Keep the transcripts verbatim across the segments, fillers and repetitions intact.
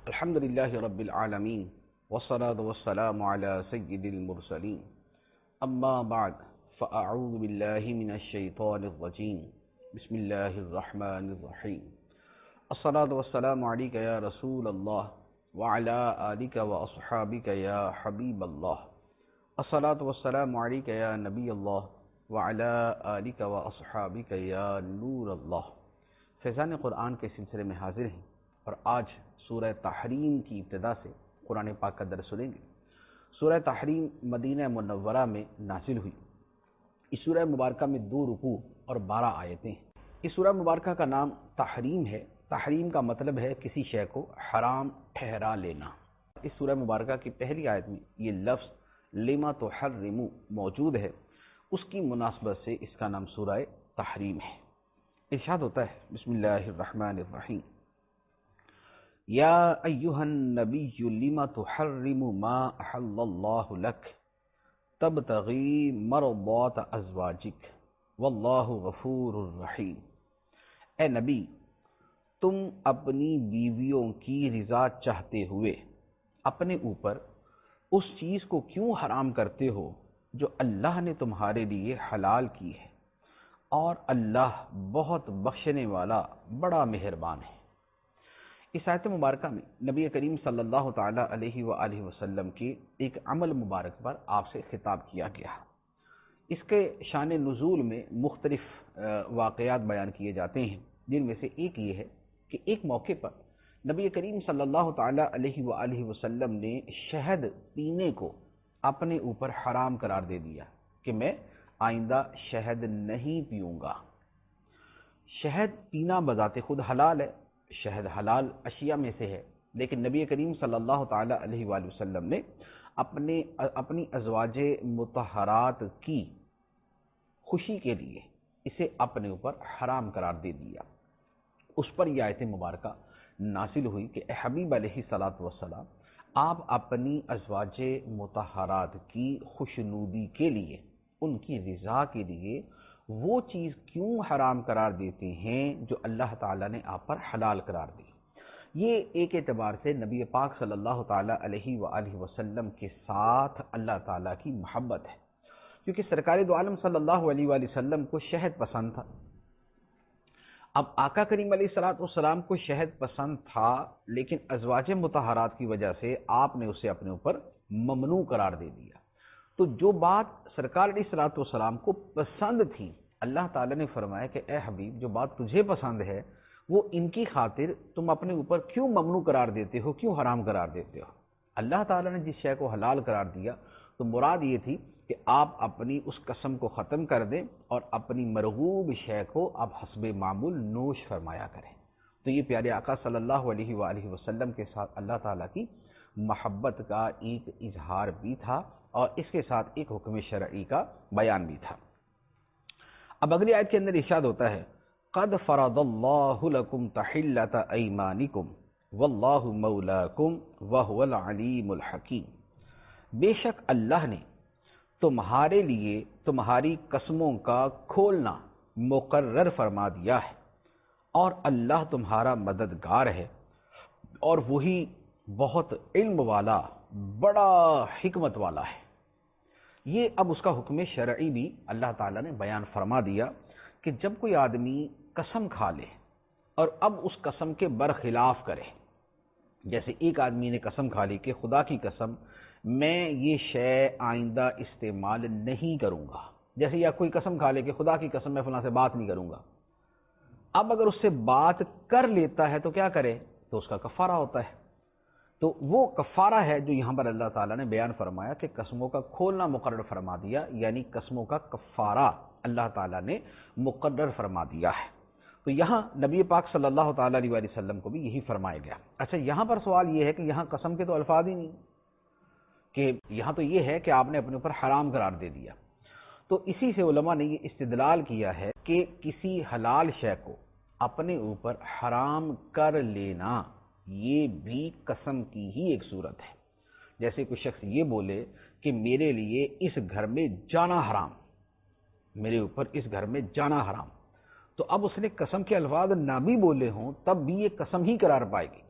الحمد لله رب العالمين والصلاة والسلام على سيد المرسلين أما بعد فأعوذ بالله من الشيطان الرجيم بسم الله الرحمن الرحيم الصلاة والسلام عليك يا رسول الله وعلى آلك وأصحابك يا حبيب الله الصلاة والسلام عليك يا نبي الله وعلى آلك وأصحابك يا نور الله فیضان قرآن کے سلسلے میں حاضر ہیں اور آج سورہ تحریم کی ابتدا سے قرآن پاک کا درس سنیں گے۔ سورہ تحریم مدینہ منورہ میں نازل ہوئی۔ اس سورہ مبارکہ میں دو رکوع اور بارہ آیتیں ہیں۔ اس سورہ مبارکہ کا نام تحریم ہے۔ تحریم کا مطلب ہے کسی شے کو حرام ٹھہرا لینا۔ اس سورہ مبارکہ کی پہلی آیت میں یہ لفظ لما تحرم موجود ہے، اس کی مناسبت سے اس کا نام سورہ تحریم ہے۔ ارشاد ہوتا ہے بسم اللہ الرحمن الرحیم یا ایہا النبی لما تحرم ما احل اللہ لک تبتغی مرضات ازواجک واللہ غفور الرحیم۔ اے نبی، تم اپنی بیویوں کی رضا چاہتے ہوئے اپنے اوپر اس چیز کو کیوں حرام کرتے ہو جو اللہ نے تمہارے لیے حلال کی ہے، اور اللہ بہت بخشنے والا بڑا مہربان ہے۔ اس آیت مبارکہ میں نبی کریم صلی اللہ تعالی علیہ وآلہ وسلم کے ایک عمل مبارک پر آپ سے خطاب کیا گیا۔ اس کے شان نزول میں مختلف واقعات بیان کیے جاتے ہیں، جن میں سے ایک یہ ہے کہ ایک موقع پر نبی کریم صلی اللہ تعالی علیہ وآلہ وسلم نے شہد پینے کو اپنے اوپر حرام قرار دے دیا کہ میں آئندہ شہد نہیں پیوں گا۔ شہد پینا بذات خود حلال ہے، شہد حلال اشیاء میں سے ہے، لیکن نبی کریم صلی اللہ تعالی علیہ وآلہ وسلم نے اپنے اپنی ازواج مطہرات کی خوشی کے لیے اسے اپنے اوپر حرام قرار دے دیا۔ اس پر یہ آیت مبارکہ نازل ہوئی کہ اے حبیب علیہ الصلوۃ والسلام، آپ اپنی ازواج مطہرات کی خوشنودی کے لیے، ان کی رضا کے لیے وہ چیز کیوں حرام قرار دیتے ہیں جو اللہ تعالیٰ نے آپ پر حلال قرار دی۔ یہ ایک اعتبار سے نبی پاک صلی اللہ تعالیٰ علیہ وآلہ وسلم کے ساتھ اللہ تعالیٰ کی محبت ہے، کیونکہ سرکار دو عالم صلی اللہ علیہ وآلہ وسلم کو شہد پسند تھا۔ اب آقا کریم علیہ الصلوۃ والسلام کو شہد پسند تھا، لیکن ازواج مطہرات کی وجہ سے آپ نے اسے اپنے اوپر ممنوع قرار دے دیا۔ تو جو بات سرکار علیہ الصلوۃ والسلام کو پسند تھی، اللہ تعالیٰ نے فرمایا کہ اے حبیب، جو بات تجھے پسند ہے وہ ان کی خاطر تم اپنے اوپر کیوں ممنوع قرار دیتے ہو، کیوں حرام قرار دیتے ہو۔ اللہ تعالیٰ نے جس شے کو حلال قرار دیا تو مراد یہ تھی کہ آپ اپنی اس قسم کو ختم کر دیں اور اپنی مرغوب شے کو آپ حسب معمول نوش فرمایا کریں۔ تو یہ پیارے آقا صلی اللہ علیہ وآلہ وسلم کے ساتھ اللہ تعالیٰ کی محبت کا ایک اظہار بھی تھا، اور اس کے ساتھ ایک حکم شرعی کا بیان بھی تھا۔ اب اگلی آیت کے اندر ارشاد ہوتا ہے قد فرض اللہ لکم تحلۃ ایمانکم واللہ مولاکم وہو العلیم الحکیم۔ بے شک اللہ نے تمہارے لیے تمہاری قسموں کا کھولنا مقرر فرما دیا ہے، اور اللہ تمہارا مددگار ہے، اور وہی بہت علم والا بڑا حکمت والا ہے۔ یہ اب اس کا حکم شرعی بھی اللہ تعالیٰ نے بیان فرما دیا کہ جب کوئی آدمی قسم کھا لے اور اب اس قسم کے برخلاف کرے، جیسے ایک آدمی نے قسم کھا لی کہ خدا کی قسم میں یہ شے آئندہ استعمال نہیں کروں گا، جیسے یا کوئی قسم کھا لے کہ خدا کی قسم میں فلاں سے بات نہیں کروں گا۔ اب اگر اس سے بات کر لیتا ہے تو کیا کرے؟ تو اس کا کفارہ ہوتا ہے۔ تو وہ کفارہ ہے جو یہاں پر اللہ تعالیٰ نے بیان فرمایا کہ قسموں کا کھولنا مقرر فرما دیا، یعنی قسموں کا کفارہ اللہ تعالیٰ نے مقرر فرما دیا ہے۔ تو یہاں نبی پاک صلی اللہ تعالیٰ علیہ وسلم کو بھی یہی فرمایا گیا۔ اچھا، یہاں پر سوال یہ ہے کہ یہاں قسم کے تو الفاظ ہی نہیں، کہ یہاں تو یہ ہے کہ آپ نے اپنے اوپر حرام قرار دے دیا۔ تو اسی سے علماء نے یہ استدلال کیا ہے کہ کسی حلال شے کو اپنے اوپر حرام کر لینا یہ بھی قسم کی ہی ایک صورت ہے۔ جیسے کوئی شخص یہ بولے کہ میرے لیے اس گھر میں جانا حرام، میرے اوپر اس گھر میں جانا حرام، تو اب اس نے قسم کے الفاظ نہ بھی بولے ہوں تب بھی یہ قسم ہی قرار پائے گی،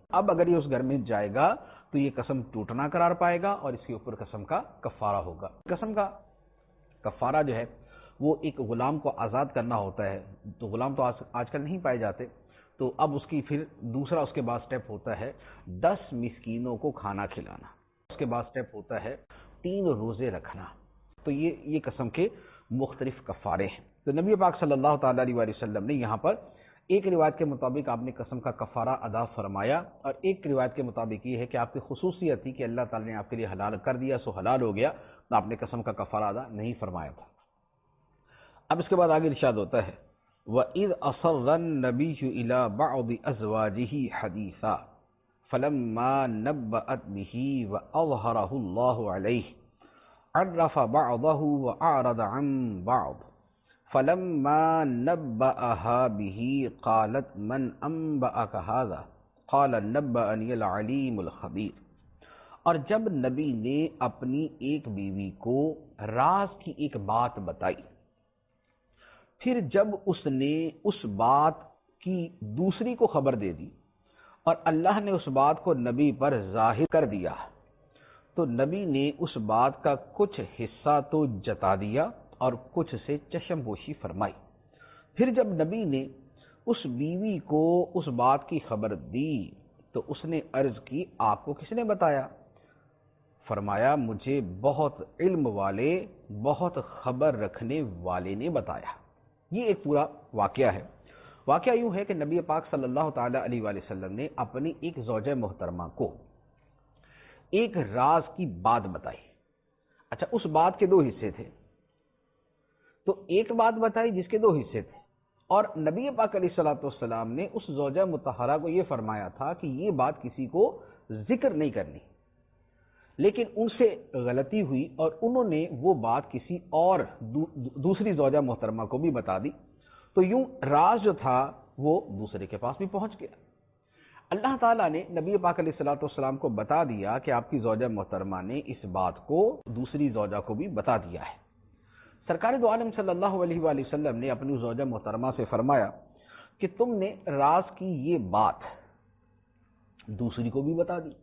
اب اگر یہ اس گھر میں جائے گا تو یہ قسم ٹوٹنا قرار پائے گا اور اس کے اوپر قسم کا کفارہ ہوگا۔ قسم کا کفارہ جو ہے وہ ایک غلام کو آزاد کرنا ہوتا ہے، تو غلام تو آج کل نہیں پائے جاتے، تو اب اس کی پھر دوسرا اس کے بعد سٹیپ ہوتا ہے دس مسکینوں کو کھانا کھلانا، اس کے بعد سٹیپ ہوتا ہے تین روزے رکھنا۔ تو یہ یہ قسم کے مختلف کفارے ہیں۔ تو نبی پاک صلی اللہ تعالی علیہ وسلم نے یہاں پر ایک روایت کے مطابق آپ نے قسم کا کفارہ ادا فرمایا، اور ایک روایت کے مطابق یہ ہے کہ آپ کی خصوصیت تھی کہ اللہ تعالی نے آپ کے لیے حلال کر دیا سو حلال ہو گیا، تو آپ نے قسم کا کفارہ ادا نہیں فرمایا تھا۔ اب اس کے بعد آگے ارشاد ہوتا ہے وَإِذْ أَصَرَّ النَّبِيُّ إِلَى بَعْضِ أَزْوَاجِهِ حَدِيثًا فَلَمَّا نَبَّأَتْ بِهِ وَأَظْهَرَهُ اللَّهُ عَلَيْهِ عَرَّفَ بَعْضَهُ وَأَعْرَضَ عَنْ بَعْضٍ فَلَمَّا نَبَّأَهَا بِهِ قَالَتْ مَنْ أَنْبَأَكَ هَذَا قَالَ نَبَّأَنِيَ الْعَلِيمُ الْخَبِيرُ۔ اور جب نبی نے اپنی ایک بیوی کو راز کی ایک بات بتائی، پھر جب اس نے اس بات کی دوسری کو خبر دے دی اور اللہ نے اس بات کو نبی پر ظاہر کر دیا، تو نبی نے اس بات کا کچھ حصہ تو جتا دیا اور کچھ سے چشم پوشی فرمائی۔ پھر جب نبی نے اس بیوی کو اس بات کی خبر دی تو اس نے عرض کی آپ کو کس نے بتایا؟ فرمایا مجھے بہت علم والے، بہت خبر رکھنے والے نے بتایا۔ یہ ایک پورا واقعہ ہے۔ واقعہ یوں ہے کہ نبی پاک صلی اللہ تعالی علیہ وآلہ وسلم نے اپنی ایک زوجہ محترمہ کو ایک راز کی بات بتائی۔ اچھا، اس بات کے دو حصے تھے، تو ایک بات بتائی جس کے دو حصے تھے، اور نبی پاک علیہ الصلوۃ والسلام نے اس زوجہ مطہرہ کو یہ فرمایا تھا کہ یہ بات کسی کو ذکر نہیں کرنی، لیکن ان سے غلطی ہوئی اور انہوں نے وہ بات کسی اور دوسری زوجہ محترمہ کو بھی بتا دی، تو یوں راز جو تھا وہ دوسرے کے پاس بھی پہنچ گیا۔ اللہ تعالیٰ نے نبی پاک علیہ الصلوۃ والسلام کو بتا دیا کہ آپ کی زوجہ محترمہ نے اس بات کو دوسری زوجہ کو بھی بتا دیا ہے۔ سرکار دو عالم صلی اللہ علیہ وآلہ وسلم نے اپنی زوجہ محترمہ سے فرمایا کہ تم نے راز کی یہ بات دوسری کو بھی بتا دی۔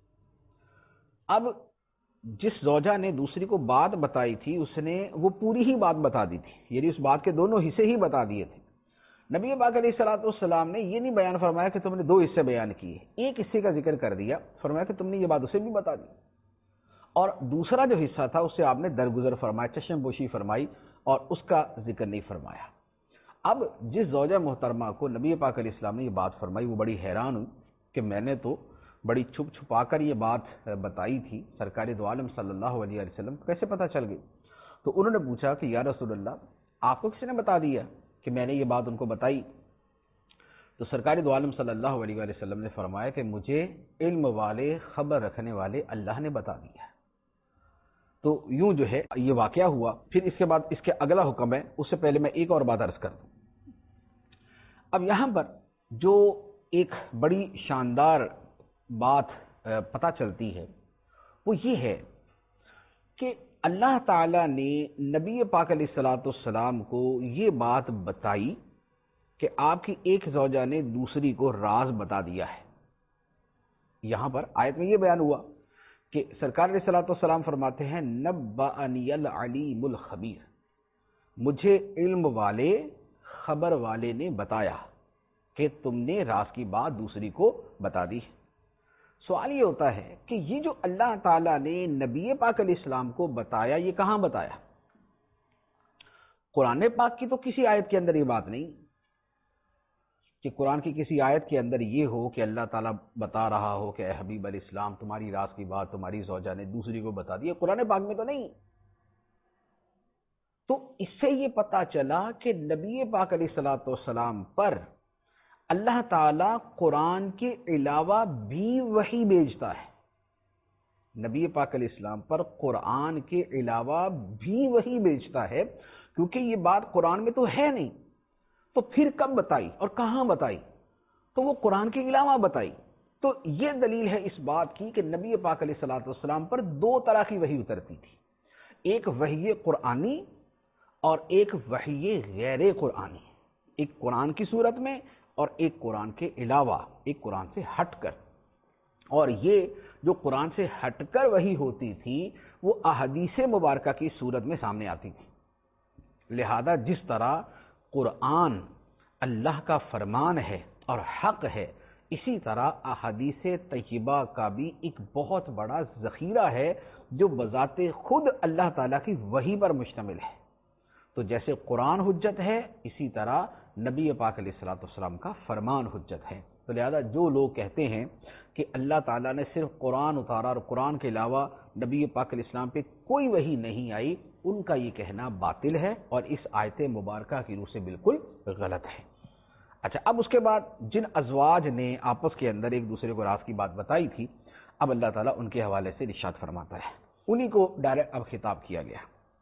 اب جس زوجہ نے دوسری کو بات بتائی تھی اس نے وہ پوری ہی بات بتا دی تھی، یعنی اس بات کے دونوں حصے ہی بتا دیے تھے۔ نبی پاک علیہ الصلوۃ والسلام نے یہ نہیں بیان فرمایا کہ تم نے دو حصے بیان کیے، ایک حصے کا ذکر کر دیا، فرمایا کہ تم نے یہ بات اسے بھی بتا دی، اور دوسرا جو حصہ تھا اس سے آپ نے درگزر فرمایا، چشم پوشی فرمائی اور اس کا ذکر نہیں فرمایا۔ اب جس زوجہ محترمہ کو نبی پاک علیہ السلام نے یہ بات فرمائی وہ بڑی حیران ہوئی کہ میں نے تو بڑی چھپ چھپا کر یہ بات بتائی تھی، سرکار دو عالم صلی اللہ علیہ وسلم کیسے پتہ چل گئی؟ تو انہوں نے پوچھا کہ یا رسول اللہ آپ کو کس نے بتا دیا کہ میں نے یہ بات ان کو بتائی؟ تو سرکار دو عالم صلی اللہ علیہ وسلم نے فرمایا کہ مجھے علم والے، خبر رکھنے والے اللہ نے بتا دیا۔ تو یوں جو ہے یہ واقعہ ہوا۔ پھر اس کے بعد اس کے اگلا حکم ہے، اس سے پہلے میں ایک اور بات عرض کر دوں۔ اب یہاں پر جو ایک بڑی شاندار بات پتہ چلتی ہے وہ یہ ہے کہ اللہ تعالیٰ نے نبی پاک علیہ الصلوۃ والسلام کو یہ بات بتائی کہ آپ کی ایک زوجہ نے دوسری کو راز بتا دیا ہے۔ یہاں پر آیت میں یہ بیان ہوا کہ سرکار علیہ الصلوۃ والسلام فرماتے ہیں نبأنی العلیم الخبیر، مجھے علم والے، خبر والے نے بتایا کہ تم نے راز کی بات دوسری کو بتا دی۔ سوال یہ ہوتا ہے کہ یہ جو اللہ تعالیٰ نے نبی پاک علیہ السلام کو بتایا یہ کہاں بتایا؟ قرآن پاک کی تو کسی آیت کے اندر یہ بات نہیں کہ قرآن کی کسی آیت کے اندر یہ ہو کہ اللہ تعالیٰ بتا رہا ہو کہ اے حبیب علیہ السلام تمہاری راز کی بات تمہاری زوجہ نے دوسری کو بتا دی، قرآن پاک میں تو نہیں۔ تو اس سے یہ پتہ چلا کہ نبی پاک علیہ الصلوۃ والسلام پر اللہ تعالیٰ قرآن کے علاوہ بھی وحی بھیجتا ہے۔ نبی پاک علیہ السلام پر قرآن کے علاوہ بھی وحی بھیجتا ہے، کیونکہ یہ بات قرآن میں تو ہے نہیں، تو پھر کب بتائی اور کہاں بتائی؟ تو وہ قرآن کے علاوہ بتائی۔ تو یہ دلیل ہے اس بات کی کہ نبی پاک علیہ الصلوۃ والسلام پر دو طرح کی وحی اترتی تھی، ایک وحی قرآنی اور ایک وحی غیر قرآنی، ایک قرآن کی صورت میں اور ایک قرآن کے علاوہ، ایک قرآن سے ہٹ کر۔ اور یہ جو قرآن سے ہٹ کر وحی ہوتی تھی وہ احادیث مبارکہ کی صورت میں سامنے آتی تھی۔ لہذا جس طرح قرآن اللہ کا فرمان ہے اور حق ہے، اسی طرح احادیث طیبہ کا بھی ایک بہت بڑا ذخیرہ ہے جو بذات خود اللہ تعالیٰ کی وحی پر مشتمل ہے۔ تو جیسے قرآن حجت ہے، اسی طرح نبی پاک علیہ الصلوۃ والسلام کا فرمان حجت ہے۔ تو لہذا جو لوگ کہتے ہیں کہ اللہ تعالیٰ نے صرف قرآن اتارا اور قرآن کے علاوہ نبی پاک علیہ السلام پہ کوئی وحی نہیں آئی، ان کا یہ کہنا باطل ہے اور اس آیت مبارکہ کی روح سے بالکل غلط ہے۔ اچھا، اب اس کے بعد جن ازواج نے آپس کے اندر ایک دوسرے کو راز کی بات بتائی تھی، اب اللہ تعالیٰ ان کے حوالے سے ارشاد فرماتا ہے، انہی کو ڈائریکٹ اب خطاب کیا گیا۔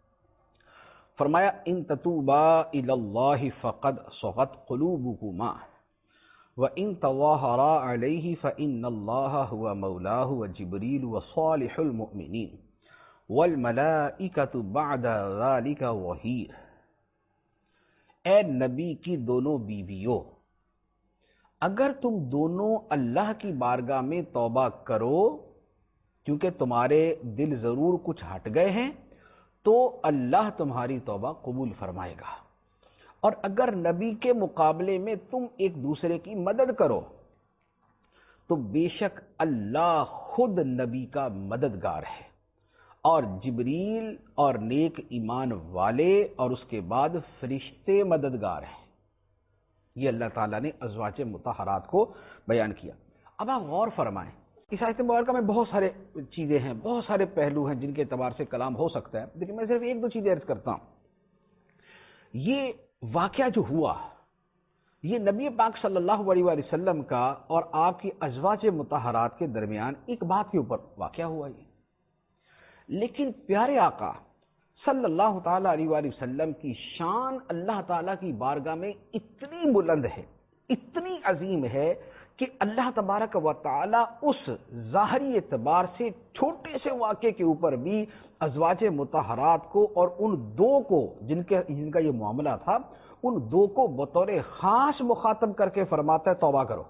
فرمایا ان تتوبا الی اللہ فقد صغت قلوبکما وان تظاہرا علیہ فان اللہ هو مولاه وجبریل وصالح المؤمنین والملائکۃ بعد ذلک ظہیر۔ اے نبی کی دونوں بیویوں، اگر تم دونوں اللہ کی بارگاہ میں توبہ کرو، کیونکہ تمہارے دل ضرور کچھ ہٹ گئے ہیں، تو اللہ تمہاری توبہ قبول فرمائے گا، اور اگر نبی کے مقابلے میں تم ایک دوسرے کی مدد کرو تو بے شک اللہ خود نبی کا مددگار ہے، اور جبریل اور نیک ایمان والے اور اس کے بعد فرشتے مددگار ہیں۔ یہ اللہ تعالیٰ نے ازواج مطہرات کو بیان کیا۔ اب آپ غور فرمائیں، اس آیت مبارکہ میں بہت سارے چیزیں ہیں، بہت سارے پہلو ہیں جن کے اعتبار سے کلام ہو سکتا ہے، لیکن میں صرف ایک دو چیزیں عرض کرتا ہوں۔ یہ واقعہ جو ہوا، یہ نبی پاک صلی اللہ علیہ وآلہ وسلم کا اور آپ کی ازواج مطہرات کے درمیان ایک بات کے اوپر واقعہ ہوا، یہ لیکن پیارے آقا صلی اللہ تعالیٰ علیہ وآلہ وسلم کی شان اللہ تعالیٰ کی بارگاہ میں اتنی بلند ہے، اتنی عظیم ہے کہ اللہ تبارک و تعالیٰ اس ظاہری اعتبار سے چھوٹے سے واقعے کے اوپر بھی ازواج مطہرات کو اور ان دو کو جن کے جن کا یہ معاملہ تھا، ان دو کو بطور خاص مخاطب کر کے فرماتا ہے توبہ کرو،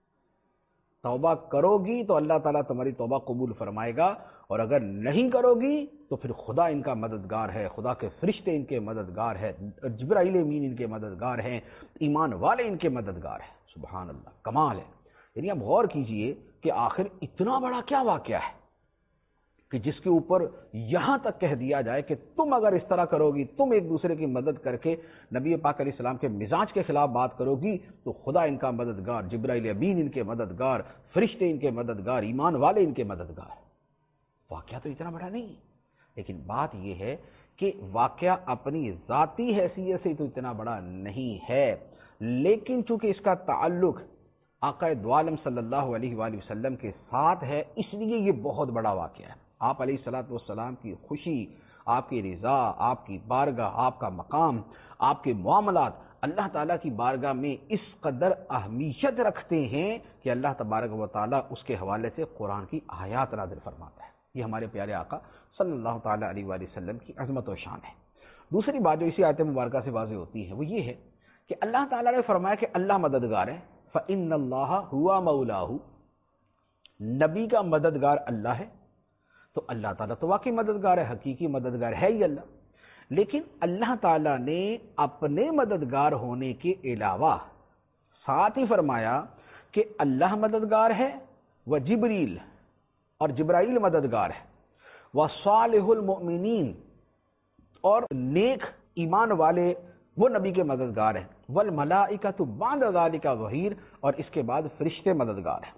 توبہ کرو گی تو اللہ تعالیٰ تمہاری توبہ قبول فرمائے گا، اور اگر نہیں کرو گی تو پھر خدا ان کا مددگار ہے، خدا کے فرشتے ان کے مددگار ہیں، جبرائیل امین ان کے مددگار ہیں، ایمان والے ان کے مددگار ہیں۔ سبحان اللہ، کمال ہے۔ یعنی اب غور کیجئے کہ آخر اتنا بڑا کیا واقعہ ہے کہ جس کے اوپر یہاں تک کہہ دیا جائے کہ تم اگر اس طرح کرو گی، تم ایک دوسرے کی مدد کر کے نبی پاک علیہ السلام کے مزاج کے خلاف بات کرو گی تو خدا ان کا مددگار، جبرائیل امین ان کے مددگار، فرشتے ان کے مددگار، ایمان والے ان کے مددگار۔ واقعہ تو اتنا بڑا نہیں، لیکن بات یہ ہے کہ واقعہ اپنی ذاتی حیثیت سے تو اتنا بڑا نہیں ہے، لیکن چونکہ اس کا تعلق آقا دو عالم صلی اللہ علیہ وآلہ وسلم کے ساتھ ہے، اس لیے یہ بہت بڑا واقعہ ہے۔ آپ علیہ الصلوۃ والسلام کی خوشی، آپ کی رضا، آپ کی بارگاہ، آپ کا مقام، آپ کے معاملات اللہ تعالیٰ کی بارگاہ میں اس قدر اہمیت رکھتے ہیں کہ اللہ تبارک و تعالیٰ اس کے حوالے سے قرآن کی آیات نازل فرماتا ہے۔ یہ ہمارے پیارے آقا صلی اللہ تعالیٰ علیہ وآلہ وسلم کی عظمت و شان ہے۔ دوسری بات جو اسی آیت مبارکہ سے واضح ہوتی ہے وہ یہ ہے کہ اللہ تعالیٰ نے فرمایا کہ اللہ مددگار ہے، فَإِنَّ اللَّهَ هُوَ مَوْلَاهُ، نبی کا مددگار اللہ ہے، تو اللہ تعالیٰ تو واقعی مددگار ہے، حقیقی مددگار ہے ہی اللہ، لیکن اللہ تعالیٰ نے اپنے مددگار ہونے کے علاوہ ساتھ ہی فرمایا کہ اللہ مددگار ہے، وہ جبریل اور جبرائیل مددگار ہے، وصالح المؤمنین اور نیک ایمان والے وہ نبی کے مددگار ہیں، والملائکۃ بعد ذلک ظہیر، اور اس کے بعد فرشتے مددگار ہیں۔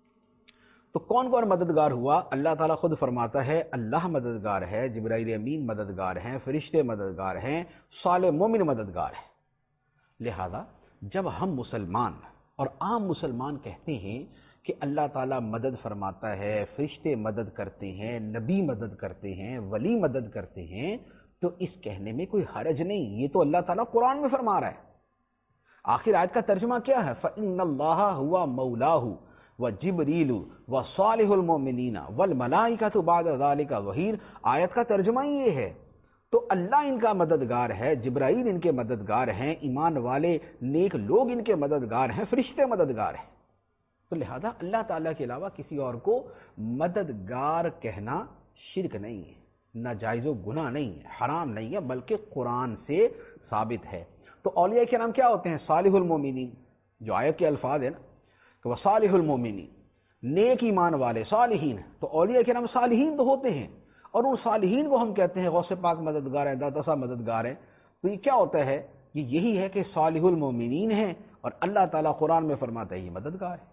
تو کون کون مددگار ہوا؟ اللہ تعالیٰ خود فرماتا ہے اللہ مددگار ہے، جبرائیل امین مددگار ہیں، فرشتے مددگار ہیں، صالح مومن مددگار ہیں۔ لہذا جب ہم مسلمان اور عام مسلمان کہتے ہیں کہ اللہ تعالیٰ مدد فرماتا ہے، فرشتے مدد کرتے ہیں، نبی مدد کرتے ہیں، ولی مدد کرتے ہیں، تو اس کہنے میں کوئی حرج نہیں، یہ تو اللہ تعالیٰ قرآن میں فرما رہا ہے۔ آخر آیت کا ترجمہ کیا ہے؟ فَإِنَّ اللَّهَ هُوَ مَوْلَاهُ وَجِبْرِيلُ وَصَالِحُ الْمُؤْمِنِينَ وَالْمَلَائِكَةُ بَعْدَ ذَلِكَ ظَهِيرٌ۔ آیت کا ترجمہ یہ ہے، تو اللہ ان کا مددگار ہے، جبرائیل ان کے مددگار ہیں، ایمان والے نیک لوگ ان کے مددگار ہیں، فرشتے مددگار ہیں۔ تو لہذا اللہ تعالیٰ کے علاوہ کسی اور کو مددگار کہنا شرک نہیں ہے، ناجائز و گناہ نہیں ہے، حرام نہیں ہے، بلکہ قرآن سے ثابت ہے۔ تو اولیاء کے نام کیا ہوتے ہیں؟ صالح المومنین، جو آیت کے الفاظ ہیں نا کہ وہ صالح المومنین، نیک ایمان والے، صالحین، تو اولیاء کے نام صالحین تو ہوتے ہیں، اور ان صالحین کو ہم کہتے ہیں غوث پاک مددگار ہیں، داتا صاحب مددگار ہیں۔ تو یہ کیا ہوتا ہے؟ یہ یہی ہے کہ صالح المومنین ہیں، اور اللہ تعالیٰ قرآن میں فرماتا ہے یہ مددگار ہے۔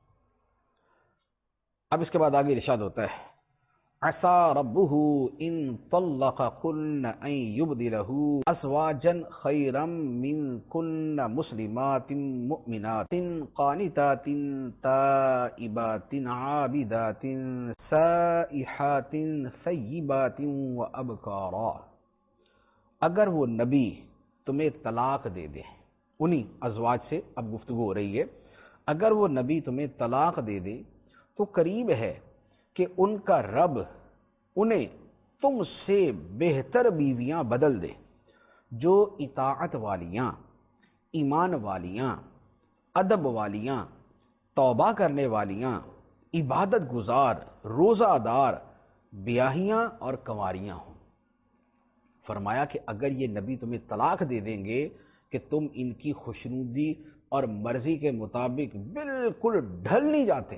اب اس کے بعد آگے ارشاد ہوتا ہے عَسَىٰ رَبُّهُ إِن طَلَّقَكُنَّ أَن يُبْدِلَهُ أَزْوَاجًا خَيْرًا مِّنكُنَّ مُسْلِمَاتٍ مُؤْمِنَاتٍ قَانِتَاتٍ تَائِبَاتٍ عَابِدَاتٍ سَائِحَاتٍ ثَيِّبَاتٍ وَأَبْكَارًا۔ اگر وہ نبی تمہیں طلاق دے دے، انہی ازواج سے اب گفتگو ہو رہی ہے، اگر وہ نبی تمہیں طلاق دے دے تو قریب ہے کہ ان کا رب انہیں تم سے بہتر بیویاں بدل دے، جو اطاعت والیاں، ایمان والیاں، ادب والیاں، توبہ کرنے والیاں، عبادت گزار، روزہ دار، بیاہیاں اور کنواریاں ہوں۔ فرمایا کہ اگر یہ نبی تمہیں طلاق دے دیں گے کہ تم ان کی خوشنودی اور مرضی کے مطابق بالکل ڈھل نہیں جاتے،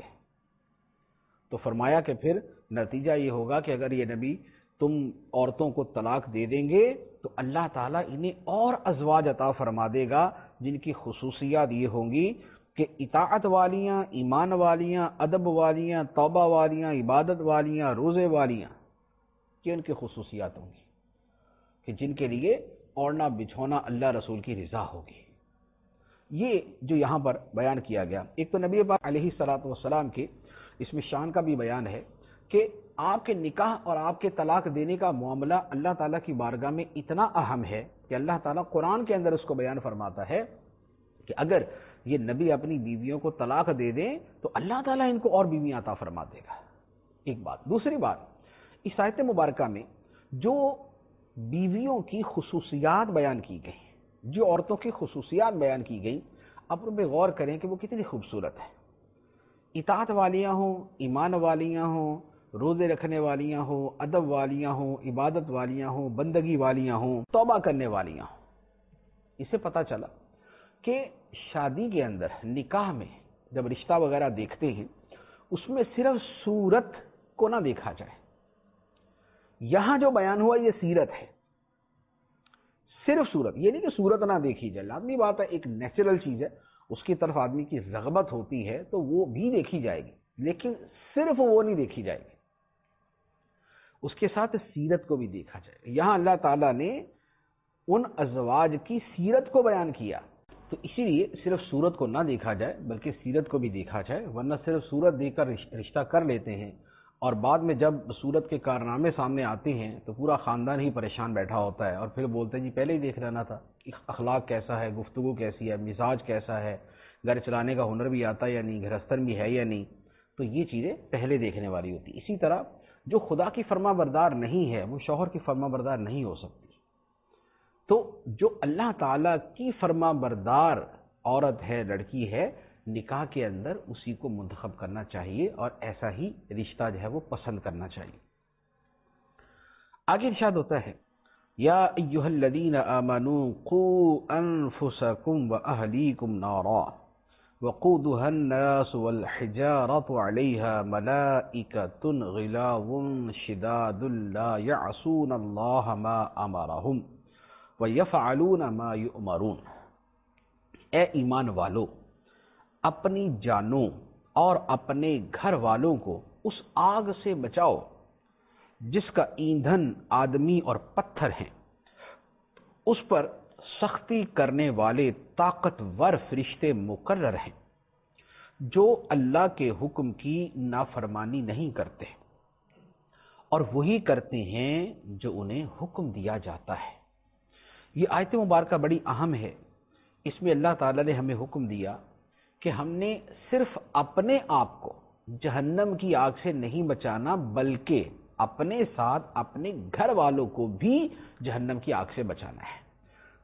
تو فرمایا کہ پھر نتیجہ یہ ہوگا کہ اگر یہ نبی تم عورتوں کو طلاق دے دیں گے تو اللہ تعالیٰ انہیں اور ازواج عطا فرما دے گا جن کی خصوصیات یہ ہوں گی کہ اطاعت والیاں، ایمان والیاں، ادب والیاں، توبہ والیاں، عبادت والیاں، روزے والیاں، یہ ان کی خصوصیات ہوں گی کہ جن کے لیے اوڑھنا بچھونا اللہ رسول کی رضا ہوگی۔ یہ جو یہاں پر بیان کیا گیا، ایک تو نبی پاک علیہ الصلوۃ والسلام کے اس میں شان کا بھی بیان ہے کہ آپ کے نکاح اور آپ کے طلاق دینے کا معاملہ اللہ تعالیٰ کی بارگاہ میں اتنا اہم ہے کہ اللہ تعالیٰ قرآن کے اندر اس کو بیان فرماتا ہے کہ اگر یہ نبی اپنی بیویوں کو طلاق دے دیں تو اللہ تعالیٰ ان کو اور بیویاں عطا فرما دے گا۔ ایک بات۔ دوسری بات، اس آیت مبارکہ میں جو بیویوں کی خصوصیات بیان کی گئی، جو عورتوں کی خصوصیات بیان کی گئی، اب ان پہ غور کریں کہ وہ کتنی خوبصورت ہے۔ اطاعت والیاں ہوں، ایمان والیاں ہوں، روزے رکھنے والیاں ہوں، ادب والیاں ہوں، عبادت والیاں ہوں، بندگی والیاں ہوں، توبہ کرنے والیاں ہوں۔ اسے پتہ چلا کہ شادی کے اندر، نکاح میں جب رشتہ وغیرہ دیکھتے ہیں اس میں صرف صورت کو نہ دیکھا جائے۔ یہاں جو بیان ہوا یہ سیرت ہے، صرف صورت، یہ نہیں کہ صورت نہ دیکھی جائے، لازمی بات ہے، ایک نیچرل چیز ہے، اس کی طرف آدمی کی رغبت ہوتی ہے تو وہ بھی دیکھی جائے گی، لیکن صرف وہ نہیں دیکھی جائے گی، اس کے ساتھ سیرت کو بھی دیکھا جائے۔ یہاں اللہ تعالیٰ نے ان ازواج کی سیرت کو بیان کیا، تو اسی لیے صرف صورت کو نہ دیکھا جائے بلکہ سیرت کو بھی دیکھا جائے، ورنہ صرف صورت دیکھ کر رشتہ کر لیتے ہیں اور بعد میں جب صورت کے کارنامے سامنے آتے ہیں تو پورا خاندان ہی پریشان بیٹھا ہوتا ہے اور پھر بولتے ہیں جی پہلے ہی دیکھ لینا تھا، اخلاق کیسا ہے، گفتگو کیسی ہے، مزاج کیسا ہے، گھر چلانے کا ہنر بھی آتا ہے یا نہیں، گھرستن بھی ہے یا نہیں، تو یہ چیزیں پہلے دیکھنے والی ہوتی۔ اسی طرح جو خدا کی فرما بردار نہیں ہے وہ شوہر کی فرما بردار نہیں ہو سکتی، تو جو اللہ تعالیٰ کی فرما بردار عورت ہے، لڑکی ہے، نکاح کے اندر اسی کو منتخب کرنا چاہیے اور ایسا ہی رشتہ جو ہے وہ پسند کرنا چاہیے۔ آگے ارشاد ہوتا ہے یا ایھا الذین آمنوا قوا انفسکم واہلیکم نارا وقودها الناس والحجارة عليها ملائكة غلاظ شداد لا يعصون الله ما أمرهم ويفعلون ما يؤمرون۔ اے ایمان والو، اپنی جانوں اور اپنے گھر والوں کو اس آگ سے بچاؤ جس کا ایندھن آدمی اور پتھر ہیں، اس پر سختی کرنے والے طاقتور فرشتے مقرر ہیں جو اللہ کے حکم کی نافرمانی نہیں کرتے اور وہی کرتے ہیں جو انہیں حکم دیا جاتا ہے۔ یہ آیت مبارکہ بڑی اہم ہے، اس میں اللہ تعالیٰ نے ہمیں حکم دیا کہ ہم نے صرف اپنے آپ کو جہنم کی آگ سے نہیں بچانا بلکہ اپنے ساتھ اپنے گھر والوں کو بھی جہنم کی آگ سے بچانا ہے۔ تو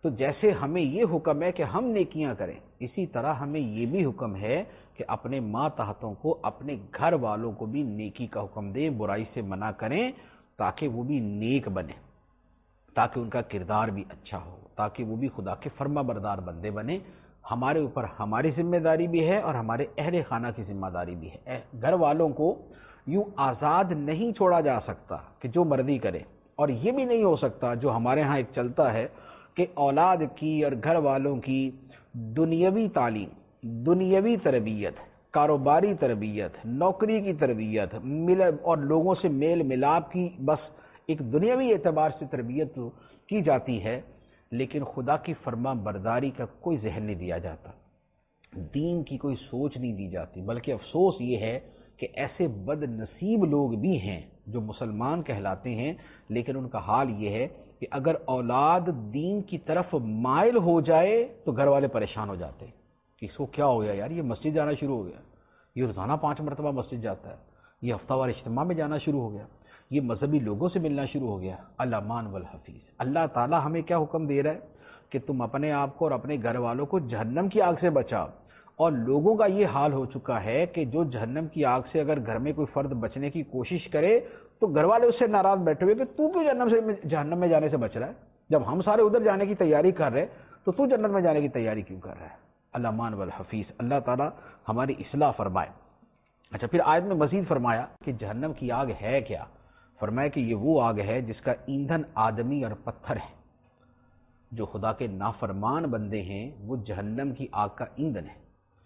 تو جیسے ہمیں یہ حکم ہے کہ ہم نیکیاں کریں، اسی طرح ہمیں یہ بھی حکم ہے کہ اپنے ماتحتوں کو، اپنے گھر والوں کو بھی نیکی کا حکم دیں، برائی سے منع کریں، تاکہ وہ بھی نیک بنے، تاکہ ان کا کردار بھی اچھا ہو، تاکہ وہ بھی خدا کے فرما بردار بندے بنے۔ ہمارے اوپر ہماری ذمہ داری بھی ہے اور ہمارے اہل خانہ کی ذمہ داری بھی ہے۔ گھر والوں کو یوں آزاد نہیں چھوڑا جا سکتا کہ جو مرضی کرے، اور یہ بھی نہیں ہو سکتا جو ہمارے ہاں ایک چلتا ہے کہ اولاد کی اور گھر والوں کی دنیاوی تعلیم، دنیاوی تربیت، کاروباری تربیت، نوکری کی تربیت مل اور لوگوں سے میل ملاپ کی بس ایک دنیاوی اعتبار سے تربیت کی جاتی ہے، لیکن خدا کی فرما برداری کا کوئی ذہن نہیں دیا جاتا، دین کی کوئی سوچ نہیں دی جاتی۔ بلکہ افسوس یہ ہے کہ ایسے بد نصیب لوگ بھی ہیں جو مسلمان کہلاتے ہیں، لیکن ان کا حال یہ ہے کہ اگر اولاد دین کی طرف مائل ہو جائے تو گھر والے پریشان ہو جاتے ہیں کہ اس کو کیا ہو گیا یار، یہ مسجد جانا شروع ہو گیا، یہ روزانہ پانچ مرتبہ مسجد جاتا ہے، یہ ہفتہ وار اجتماع میں جانا شروع ہو گیا، یہ مذہبی لوگوں سے ملنا شروع ہو گیا۔ الامان والحفیظ، اللہ تعالیٰ ہمیں کیا حکم دے رہا ہے کہ تم اپنے آپ کو اور اپنے گھر والوں کو جہنم کی آگ سے بچاؤ، اور لوگوں کا یہ حال ہو چکا ہے کہ جو جہنم کی آگ سے اگر گھر میں کوئی فرد بچنے کی کوشش کرے تو گھر والے اس سے ناراض بیٹھے ہوئے کہ تو کیوں جہنم سے جہنم میں جانے سے بچ رہا ہے، جب ہم سارے ادھر جانے کی تیاری کر رہے تو تو جنت میں جانے کی تیاری کیوں کر رہا ہے۔ الامان والحفیظ، اللہ تعالیٰ ہماری اصلاح فرمائے۔ اچھا، پھر آیت میں مزید فرمایا کہ جہنم کی آگ ہے کیا؟ فرمایا کہ یہ وہ آگ ہے جس کا ایندھن آدمی اور پتھر ہے۔ جو خدا کے نافرمان بندے ہیں وہ جہنم کی آگ کا ایندھن ہے۔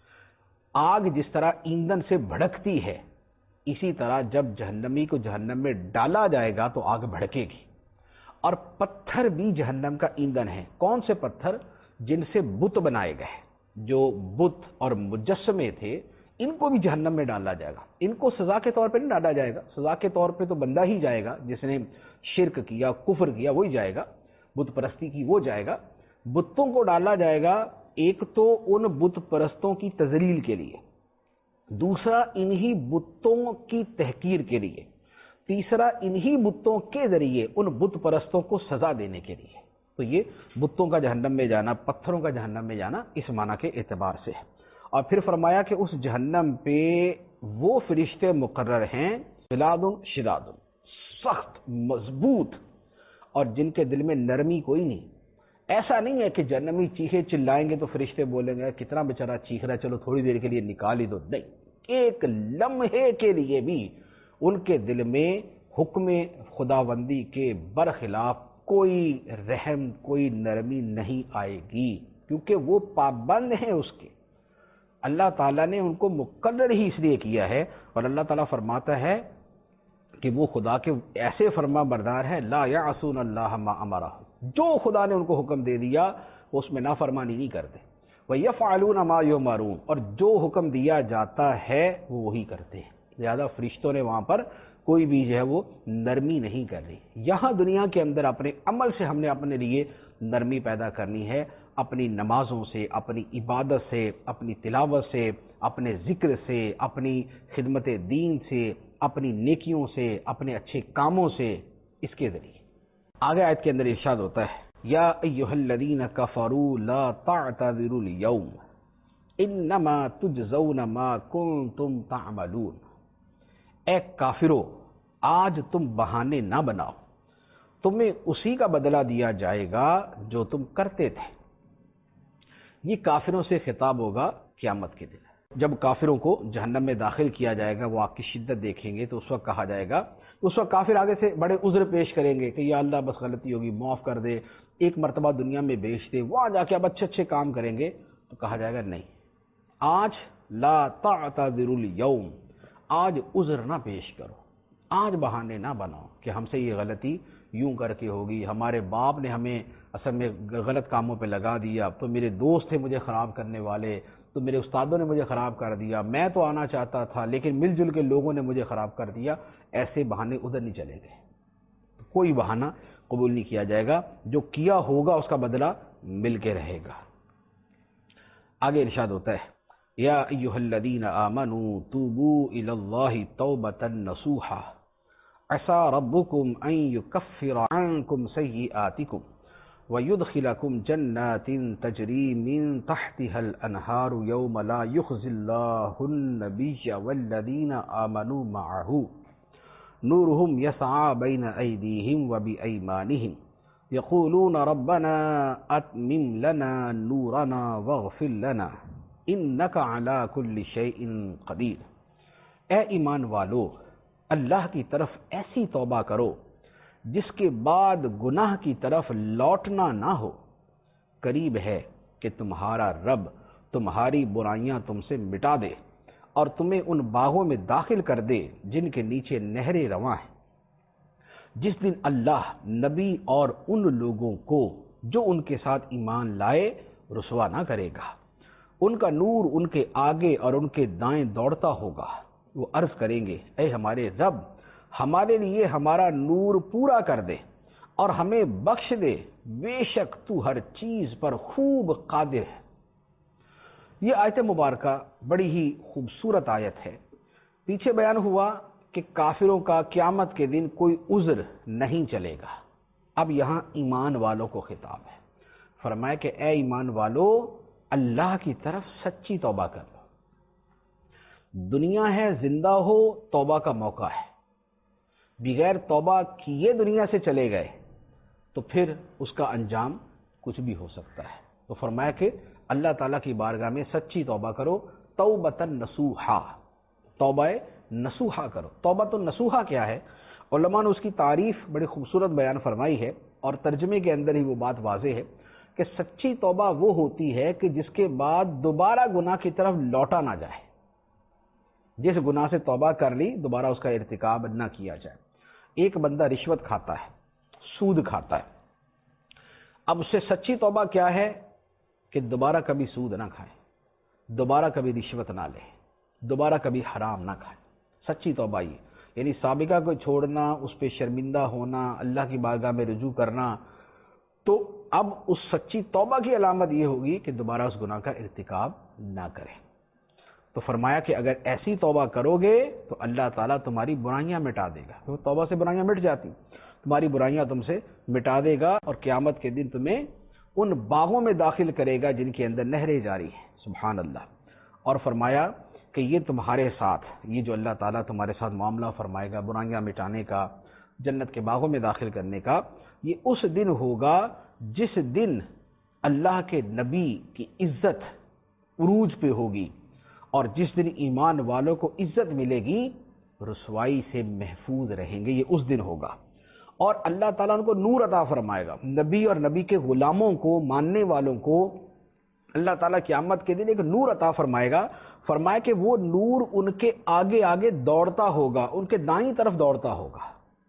آگ جس طرح ایندھن سے بھڑکتی ہے، اسی طرح جب جہنمی کو جہنم میں ڈالا جائے گا تو آگ بھڑکے گی، اور پتھر بھی جہنم کا ایندھن ہے۔ کون سے پتھر؟ جن سے بت بنائے گئے، جو بت اور مجسمے تھے، ان کو بھی جہنم میں ڈالا جائے گا۔ ان کو سزا کے طور پہ نہیں ڈالا جائے گا، سزا کے طور پہ تو بندہ ہی جائے گا، جس نے شرک کیا، کفر کیا، وہی جائے گا، بت پرستی کی وہ جائے گا۔ بتوں کو ڈالا جائے گا، ایک تو ان بت پرستوں کی تذلیل کے لیے، دوسرا انہی بتوں کی تحقیر کے لیے، تیسرا انہی بتوں کے ذریعے ان بت پرستوں کو سزا دینے کے لیے۔ تو یہ بتوں کا جہنم میں جانا، پتھروں کا جہنم میں جانا اس معنی کے اعتبار سے ہے۔ اور پھر فرمایا کہ اس جہنم پہ وہ فرشتے مقرر ہیں، غلاد شداد، سخت مضبوط، اور جن کے دل میں نرمی کوئی نہیں۔ ایسا نہیں ہے کہ جہنمی چیخے چلائیں گے تو فرشتے بولیں گے کتنا بیچارہ چیخ رہا ہے، چلو تھوڑی دیر کے لیے نکال ہی دو، نہیں، ایک لمحے کے لیے بھی ان کے دل میں حکم خداوندی کے برخلاف کوئی رحم، کوئی نرمی نہیں آئے گی، کیونکہ وہ پابند ہیں اس کے۔ اللہ تعالیٰ نے ان کو مقرر ہی اس لیے کیا ہے، اور اللہ تعالیٰ فرماتا ہے کہ وہ خدا کے ایسے فرما بردار ہیں، لا یعصون اللہ ما امرہ، جو خدا نے ان کو حکم دے دیا وہ اس میں نافرمانی نہیں کرتے، وَيَفْعَلُونَ مَا يُؤْمَرُونَ، اور جو حکم دیا جاتا ہے وہ وہی کرتے ہیں۔ لہذا فرشتوں نے وہاں پر کوئی بھی جو ہے وہ نرمی نہیں کر رہی۔ یہاں دنیا کے اندر اپنے عمل سے ہم نے اپنے لیے نرمی پیدا کرنی ہے، اپنی نمازوں سے، اپنی عبادت سے، اپنی تلاوت سے، اپنے ذکر سے، اپنی خدمت دین سے، اپنی نیکیوں سے، اپنے اچھے کاموں سے، اس کے ذریعے۔ آگے آیت کے اندر ارشاد ہوتا ہے، یا ایھا الذین کفروا لا تعتذروا اليوم انما تجزون ما کنتم تعملون، اے کافرو آج تم بہانے نہ بناؤ، تمہیں اسی کا بدلہ دیا جائے گا جو تم کرتے تھے۔ یہ کافروں سے خطاب ہوگا قیامت کے دن، جب کافروں کو جہنم میں داخل کیا جائے گا، وہ آگ کی شدت دیکھیں گے تو اس وقت کہا جائے گا، اس وقت کافر آگے سے بڑے عذر پیش کریں گے کہ یا اللہ بس غلطی ہوگی، معاف کر دے، ایک مرتبہ دنیا میں بیچ دے، وہاں جا کے اب اچھے اچھے کام کریں گے۔ تو کہا جائے گا نہیں، آج لا تعتذروا اليوم، آج عذر نہ پیش کرو، آج بہانے نہ بناؤ کہ ہم سے یہ غلطی یوں کر کے ہوگی، ہمارے باپ نے ہمیں اصل میں غلط کاموں پہ لگا دیا، تو میرے دوست تھے مجھے خراب کرنے والے، تو میرے استادوں نے مجھے خراب کر دیا، میں تو آنا چاہتا تھا لیکن مل جل کے لوگوں نے مجھے خراب کر دیا۔ ایسے بہانے ادھر نہیں چلے گئے، کوئی بہانہ قبول نہیں کیا جائے گا، جو کیا ہوگا اس کا بدلہ مل کے رہے گا۔ آگے ارشاد ہوتا ہے، یا ایھا الذین آمنوا توبوا الی اللہ توبۃ نصوحا عسى ربکم ان یکفر عنکم سیئاتکم وَيُدْخِلَكُمْ جَنَّاتٍ تَجْرِي مِن تَحْتِهَا الْأَنْهَارُ يَوْمَ لَا يُخْزِي اللَّهُ النَّبِيَّ وَالَّذِينَ آمَنُوا مَعَهُ نُورُهُمْ يَسْعَىٰ بَيْنَ أَيْدِيهِمْ وَبِأَيْمَانِهِمْ يَقُولُونَ رَبَّنَا أَتْمِمْ لَنَا نُورَنَا وَاغْفِرْ لَنَا إِنَّكَ عَلَىٰ كُلِّ شَيْءٍ قَدِيرٌ۔ اے ایمان والو، اللہ کی طرف ایسی توبہ کرو جس کے بعد گناہ کی طرف لوٹنا نہ ہو۔ قریب ہے کہ تمہارا رب تمہاری برائیاں تم سے مٹا دے اور تمہیں ان باغوں میں داخل کر دے جن کے نیچے نہریں رواں ہیں۔ جس دن اللہ نبی اور ان لوگوں کو جو ان کے ساتھ ایمان لائے رسوا نہ کرے گا، ان کا نور ان کے آگے اور ان کے دائیں دوڑتا ہوگا۔ وہ عرض کریں گے، اے ہمارے رب، ہمارے لیے ہمارا نور پورا کر دے اور ہمیں بخش دے، بے شک تو ہر چیز پر خوب قادر ہے۔ یہ آیت مبارکہ بڑی ہی خوبصورت آیت ہے۔ پیچھے بیان ہوا کہ کافروں کا قیامت کے دن کوئی عذر نہیں چلے گا۔ اب یہاں ایمان والوں کو خطاب ہے۔ فرمایا کہ اے ایمان والو، اللہ کی طرف سچی توبہ کر لو۔ دنیا ہے، زندہ ہو، توبہ کا موقع ہے۔ بغیر توبہ کیے دنیا سے چلے گئے تو پھر اس کا انجام کچھ بھی ہو سکتا ہے۔ تو فرمایا کہ اللہ تعالیٰ کی بارگاہ میں سچی توبہ کرو، توبۃ نصوحا، توبہ نصوحا کرو۔ توبۃ نصوحا کیا ہے؟ علماء نے اس کی تعریف بڑی خوبصورت بیان فرمائی ہے، اور ترجمے کے اندر ہی وہ بات واضح ہے کہ سچی توبہ وہ ہوتی ہے کہ جس کے بعد دوبارہ گناہ کی طرف لوٹا نہ جائے۔ جس گناہ سے توبہ کر لی دوبارہ اس کا ارتکاب نہ کیا جائے۔ ایک بندہ رشوت کھاتا ہے، سود کھاتا ہے، اب اس سے سچی توبہ کیا ہے کہ دوبارہ کبھی سود نہ کھائے، دوبارہ کبھی رشوت نہ لے، دوبارہ کبھی حرام نہ کھائے۔ سچی توبہ یہ یعنی سابقہ کو چھوڑنا، اس پہ شرمندہ ہونا، اللہ کی بارگاہ میں رجوع کرنا۔ تو اب اس سچی توبہ کی علامت یہ ہوگی کہ دوبارہ اس گناہ کا ارتکاب نہ کرے۔ تو فرمایا کہ اگر ایسی توبہ کرو گے تو اللہ تعالیٰ تمہاری برائیاں مٹا دے گا۔ تو توبہ سے برائیاں مٹ جاتی، تمہاری برائیاں تم سے مٹا دے گا اور قیامت کے دن تمہیں ان باغوں میں داخل کرے گا جن کے اندر نہریں جاری ہیں۔ سبحان اللہ۔ اور فرمایا کہ یہ تمہارے ساتھ، یہ جو اللہ تعالیٰ تمہارے ساتھ معاملہ فرمائے گا برائیاں مٹانے کا، جنت کے باغوں میں داخل کرنے کا، یہ اس دن ہوگا جس دن اللہ کے نبی کی عزت عروج پہ ہوگی، اور جس دن ایمان والوں کو عزت ملے گی، رسوائی سے محفوظ رہیں گے، یہ اس دن ہوگا۔ اور اللہ تعالیٰ ان کو نور عطا فرمائے گا۔ نبی اور نبی کے غلاموں کو، ماننے والوں کو اللہ تعالیٰ قیامت کے دن ایک نور عطا فرمائے گا۔ فرمایا کہ وہ نور ان کے آگے آگے دوڑتا ہوگا، ان کے دائیں طرف دوڑتا ہوگا۔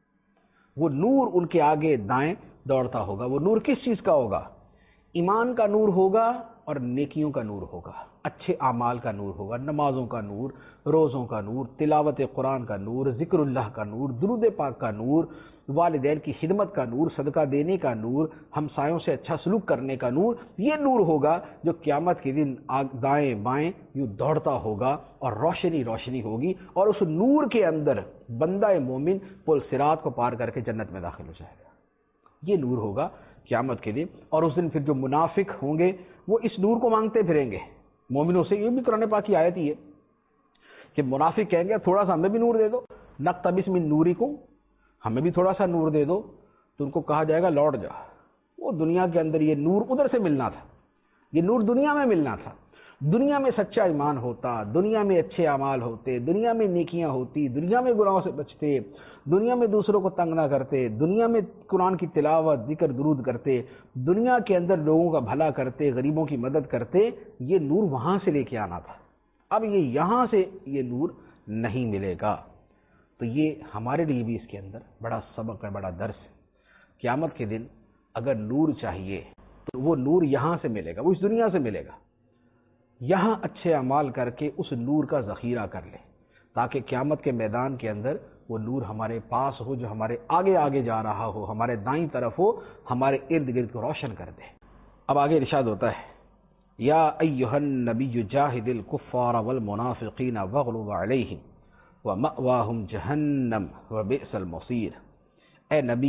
وہ نور ان کے آگے دائیں دوڑتا ہوگا۔ وہ نور کس چیز کا ہوگا؟ ایمان کا نور ہوگا اور نیکیوں کا نور ہوگا، اچھے اعمال کا نور ہوگا، نمازوں کا نور، روزوں کا نور، تلاوت قرآن کا نور، ذکر اللہ کا نور، درود پاک کا نور، والدین کی خدمت کا نور، صدقہ دینے کا نور، ہمسایوں سے اچھا سلوک کرنے کا نور۔ یہ نور ہوگا جو قیامت کے دن دائیں بائیں یوں دوڑتا ہوگا اور روشنی روشنی ہوگی، اور اس نور کے اندر بندہ مومن پل صراط کو پار کر کے جنت میں داخل ہو جائے گا۔ یہ نور ہوگا قیامت کے دن۔ اور اس دن پھر جو منافق ہوں گے وہ اس نور کو مانگتے پھریں گے مومنوں سے۔ یہ بھی قرآن پاک کی آیت ہی ہے کہ منافق کہیں گے تھوڑا سا ہمیں بھی نور دے دو، نقتبس من نورکم، ہمیں بھی تھوڑا سا نور دے دو۔ تو ان کو کہا جائے گا لوٹ جا، وہ دنیا کے اندر یہ نور ادھر سے ملنا تھا، یہ نور دنیا میں ملنا تھا۔ دنیا میں سچا ایمان ہوتا، دنیا میں اچھے اعمال ہوتے، دنیا میں نیکیاں ہوتی، دنیا میں گناہوں سے بچتے، دنیا میں دوسروں کو تنگ نہ کرتے، دنیا میں قرآن کی تلاوت ذکر درود کرتے، دنیا کے اندر لوگوں کا بھلا کرتے، غریبوں کی مدد کرتے۔ یہ نور وہاں سے لے کے آنا تھا، اب یہ یہاں سے یہ نور نہیں ملے گا۔ تو یہ ہمارے لیے بھی اس کے اندر بڑا سبق ہے، بڑا درس ہے۔ قیامت کے دن اگر نور چاہیے تو وہ نور یہاں سے ملے گا، وہ اس دنیا سے ملے گا۔ یہاں اچھے اعمال کر کے اس نور کا ذخیرہ کر لے تاکہ قیامت کے میدان کے اندر وہ نور ہمارے پاس ہو، جو ہمارے آگے آگے جا رہا ہو، ہمارے دائیں طرف ہو، ہمارے ارد گرد کو روشن کر دے۔ اب آگے ارشاد ہوتا ہے، یا ایھا النبی جاہد الکفار والمنافقین واغلظ علیہم ومأواہم جہنم وبئس المصیر۔ اے نبی،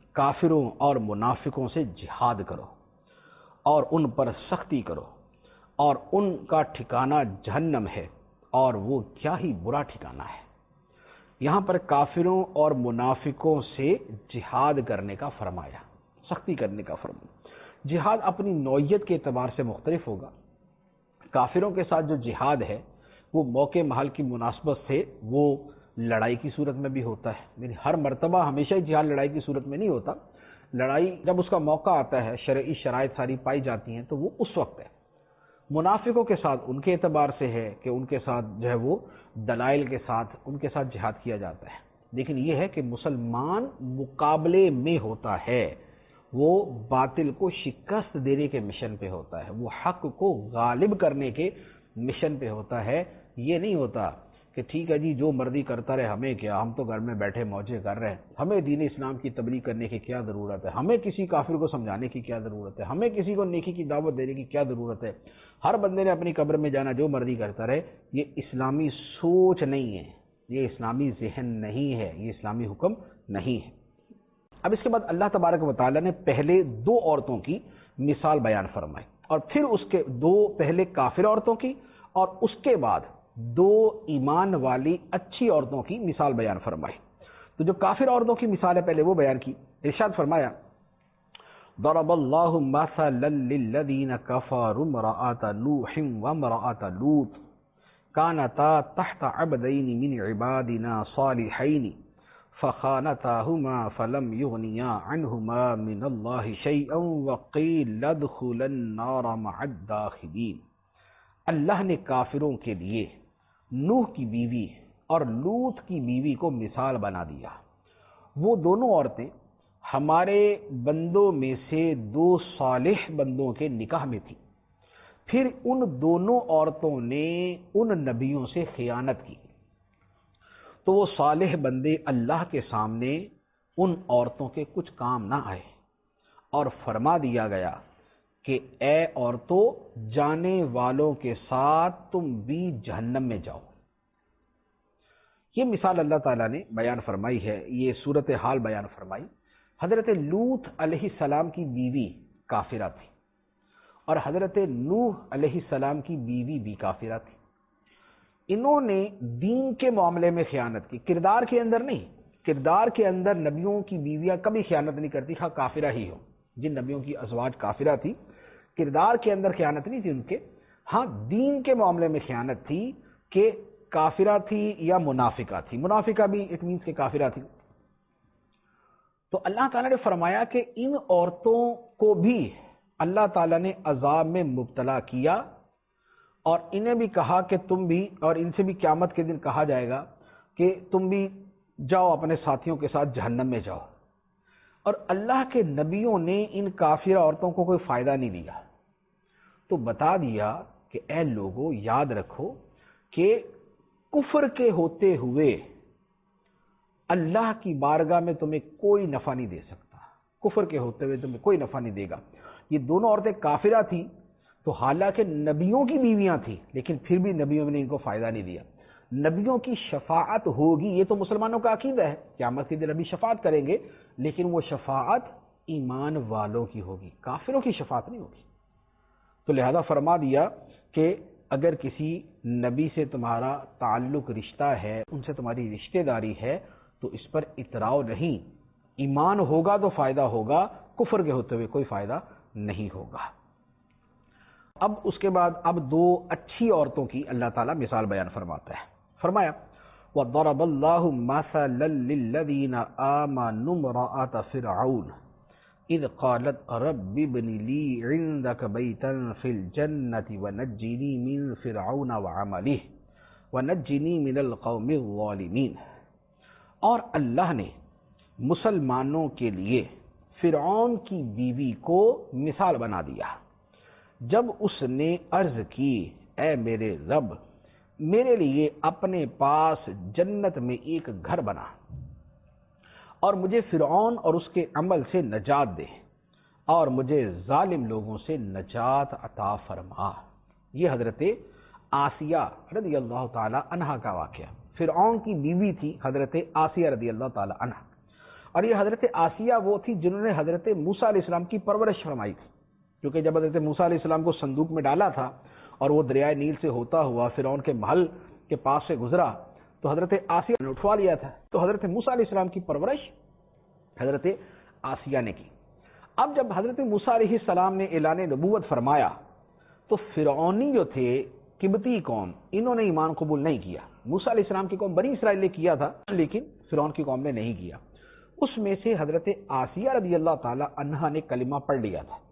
کافروں اور منافقوں سے جہاد کرو اور ان پر سختی کرو، اور ان کا ٹھکانہ جہنم ہے، اور وہ کیا ہی برا ٹھکانہ ہے۔ یہاں پر کافروں اور منافقوں سے جہاد کرنے کا فرمایا، سختی کرنے کا فرمایا۔ جہاد اپنی نوعیت کے اعتبار سے مختلف ہوگا۔ کافروں کے ساتھ جو جہاد ہے وہ موقع محل کی مناسبت سے وہ لڑائی کی صورت میں بھی ہوتا ہے، یعنی ہر مرتبہ ہمیشہ ہی جہاد لڑائی کی صورت میں نہیں ہوتا۔ لڑائی جب اس کا موقع آتا ہے، شرعی شرائط ساری پائی جاتی ہیں، تو وہ اس وقت ہے۔ منافقوں کے ساتھ ان کے اعتبار سے ہے کہ ان کے ساتھ جو ہے وہ دلائل کے ساتھ ان کے ساتھ جہاد کیا جاتا ہے، لیکن یہ ہے کہ مسلمان مقابلے میں ہوتا ہے، وہ باطل کو شکست دینے کے مشن پہ ہوتا ہے، وہ حق کو غالب کرنے کے مشن پہ ہوتا ہے۔ یہ نہیں ہوتا کہ ٹھیک ہے جی جو مرضی کرتا رہے، ہمیں کیا، ہم تو گھر میں بیٹھے موجے کر رہے ہیں، ہمیں دین اسلام کی تبلیغ کرنے کی کیا ضرورت ہے، ہمیں کسی کافر کو سمجھانے کی کیا ضرورت ہے، ہمیں کسی کو نیکی کی دعوت دینے کی کیا ضرورت ہے، ہر بندے نے اپنی قبر میں جانا، جو مرضی کرتا رہے۔ یہ اسلامی سوچ نہیں ہے، یہ اسلامی ذہن نہیں ہے، یہ اسلامی حکم نہیں ہے۔ اب اس کے بعد اللہ تبارک و تعالیٰ نے پہلے دو عورتوں کی مثال بیان فرمائی، اور پھر اس کے دو پہلے کافر عورتوں کی، اور اس کے بعد دو ایمان والی اچھی عورتوں کی مثال بیان فرمائی۔ تو جو کافر عورتوں کی مثال ہے پہلے وہ بیان کی۔ ارشاد فرمایا ضرب اللہ مثلا للذین کفروا امرأۃ نوح وامرأۃ لوط كانتا تحت عبدین من عبادنا صالحین فخانتاهما فلم يغنيا عنهما من الله شيئا وقيل ادخلا النار مع الداخلين۔ اللہ نے کافروں کے لیے نوح کی بیوی اور لوط کی بیوی کو مثال بنا دیا۔ وہ دونوں عورتیں ہمارے بندوں میں سے دو صالح بندوں کے نکاح میں تھیں، پھر ان دونوں عورتوں نے ان نبیوں سے خیانت کی، تو وہ صالح بندے اللہ کے سامنے ان عورتوں کے کچھ کام نہ آئے، اور فرما دیا گیا کہ اے عورتوں، جانے والوں کے ساتھ تم بھی جہنم میں جاؤ۔ یہ مثال اللہ تعالیٰ نے بیان فرمائی ہے، یہ صورتحال بیان فرمائی۔ حضرت لوط علیہ السلام کی بیوی کافرہ تھی، اور حضرت نوح علیہ السلام کی بیوی بھی کافرہ تھی۔ انہوں نے دین کے معاملے میں خیانت کی، کردار کے اندر نہیں۔ کردار کے اندر نبیوں کی بیویاں کبھی خیانت نہیں کرتی، خواہ کافرہ ہی ہو۔ جن نبیوں کی ازواج کافرہ تھی، کردار کے اندر خیانت نہیں تھی ان کے، ہاں دین کے معاملے میں خیانت تھی کہ کافرہ تھی یا منافقہ تھی۔ منافقہ بھی اٹ مینس کہ کافرہ تھی۔ تو اللہ تعالیٰ نے فرمایا کہ ان عورتوں کو بھی اللہ تعالیٰ نے عذاب میں مبتلا کیا، اور انہیں بھی کہا کہ تم بھی، اور ان سے بھی قیامت کے دن کہا جائے گا کہ تم بھی جاؤ اپنے ساتھیوں کے ساتھ جہنم میں جاؤ۔ اور اللہ کے نبیوں نے ان کافرہ عورتوں کو کوئی فائدہ نہیں دیا، تو بتا دیا کہ اے لوگوں یاد رکھو کہ کفر کے ہوتے ہوئے اللہ کی بارگاہ میں تمہیں کوئی نفع نہیں دے سکتا، کفر کے ہوتے ہوئے تمہیں کوئی نفع نہیں دے گا۔ یہ دونوں عورتیں کافرہ تھیں، تو حالانکہ نبیوں کی بیویاں تھیں، لیکن پھر بھی نبیوں نے ان کو فائدہ نہیں دیا۔ نبیوں کی شفاعت ہوگی، یہ تو مسلمانوں کا عقیدہ ہے، قیامت کے دن نبی شفاعت کریں گے، لیکن وہ شفاعت ایمان والوں کی ہوگی، کافروں کی شفاعت نہیں ہوگی۔ تو لہذا فرما دیا کہ اگر کسی نبی سے تمہارا تعلق رشتہ ہے، ان سے تمہاری رشتہ داری ہے، تو اس پر اتراؤ نہیں، ایمان ہوگا تو فائدہ ہوگا، کفر کے ہوتے ہوئے کوئی فائدہ نہیں ہوگا۔ اب اس کے بعد اب دو اچھی عورتوں کی اللہ تعالیٰ مثال بیان فرماتا ہے۔ فرمایا وَضَرَبَ اللَّهُ مَثَلًا لِّلَّذِينَ آمَنُوا امْرَأَتَ فِرْعَوْنَ إِذْ قَالَتْ رَبِّ ابْنِ لِي عِندَكَ بَيْتًا فِي الْجَنَّةِ وَنَجِّنِي مِنْ فِرْعَوْنَ وَعَمَلِهِ وَنَجِّنِي مِنَ الْقَوْمِ الظَّالِمِينَ۔ اور اللہ نے مسلمانوں کے لیے فرعون کی بیوی کو مثال بنا دیا، جب اس نے عرض کی اے میرے رب، میرے لیے اپنے پاس جنت میں ایک گھر بنا، اور مجھے فرعون اور اس کے عمل سے نجات دے، اور مجھے ظالم لوگوں سے نجات عطا فرما۔ یہ حضرت آسیہ رضی اللہ تعالی عنہا کا واقعہ، فرعون کی بیوی تھی حضرت آسیہ رضی اللہ تعالی عنہا، اور یہ حضرت آسیہ وہ تھی جنہوں نے حضرت موسیٰ علیہ السلام کی پرورش فرمائی تھی، کیونکہ جب حضرت موسیٰ علیہ السلام کو صندوق میں ڈالا تھا اور وہ دریائے نیل سے ہوتا ہوا فرعون کے محل کے پاس سے گزرا تو حضرت آسیہ نے اٹھوا لیا تھا، تو حضرت موسیٰ علیہ السلام کی پرورش حضرت آسیہ نے کی۔ اب جب حضرت موسیٰ علیہ السلام نے اعلان نبوت فرمایا تو فرعونی جو تھے قبطی قوم، انہوں نے ایمان قبول نہیں کیا۔ موسیٰ علیہ السلام کی قوم بنی اسرائیل نے کیا تھا لیکن فرعون کی قوم نے نہیں کیا۔ اس میں سے حضرت آسیہ رضی اللہ تعالی عنہا نے کلمہ پڑھ لیا تھا۔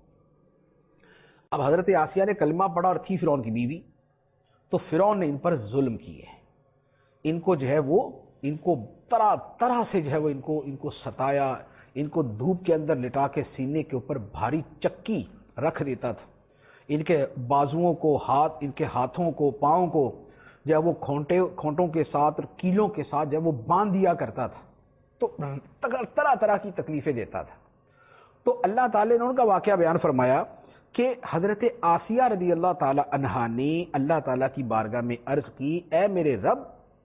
اب حضرت آسیہ نے کلمہ پڑھا اور تھی فرعون کی بیوی، تو فرعون نے ان پر ظلم کیے، ان کو جو ہے وہ ان کو طرح طرح سے جو ہے وہ ان کو ان کو ستایا، ان کو دھوپ کے اندر لٹا کے سینے کے اوپر بھاری چکی رکھ دیتا تھا، ان کے بازوؤں کو، ہاتھ ان کے ہاتھوں کو، پاؤں کو جو ہے وہ کھونٹے کھونٹوں کے ساتھ کیلوں کے ساتھ جو ہے وہ باندھ دیا کرتا تھا، تو طرح طرح کی تکلیفیں دیتا تھا۔ تو اللہ تعالی نے ان کا واقعہ بیان فرمایا کہ حضرت آسیہ رضی اللہ تعالی عنہا نے اللہ تعالیٰ کی بارگاہ میں عرض کی، اے میرے رب،